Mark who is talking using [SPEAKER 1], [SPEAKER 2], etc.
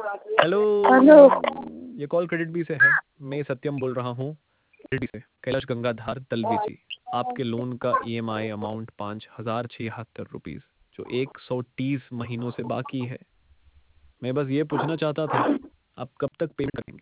[SPEAKER 1] Hello.
[SPEAKER 2] Hello.
[SPEAKER 1] ये call credit B से है। मैं सत्यम बोल रहा हूँ क्रेडिट बी से, कैलाश गंगाधार तलवीची। आपके लोन का ईएमआई अमाउंट 5,076 रुपीज़ जो 130 महीनों से बाकी है। मैं बस ये पूछना चाहता था आप कब तक पेमेंट करेंगे।